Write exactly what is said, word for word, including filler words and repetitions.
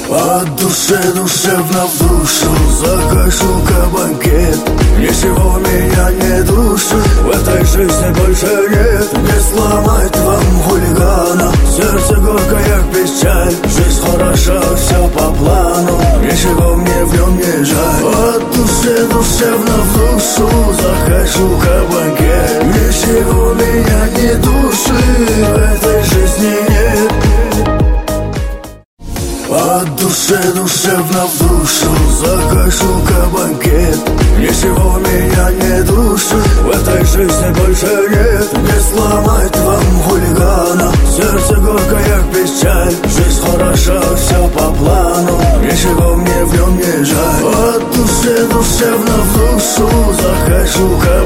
От души душевно в душу закажу-ка банкет. Ничего меня не душит, в этой жизни больше нет. Не сломать вам хулигана, сердце горькая печаль. Жизнь хороша, все по плану, ничего мне в нем не жаль. От души душевно в душу закажу-ка банкет. Ничего меня не душит, в этой жизни нет. От души душевно в душу закажу-ка банкет. Ничего меня не душит, в этой жизни больше нет. Не сломать вам хулигана, сердце горькая печаль. Жизнь хороша, все по плану, ничего мне в нем не жаль. От души душевно в душу закажу-ка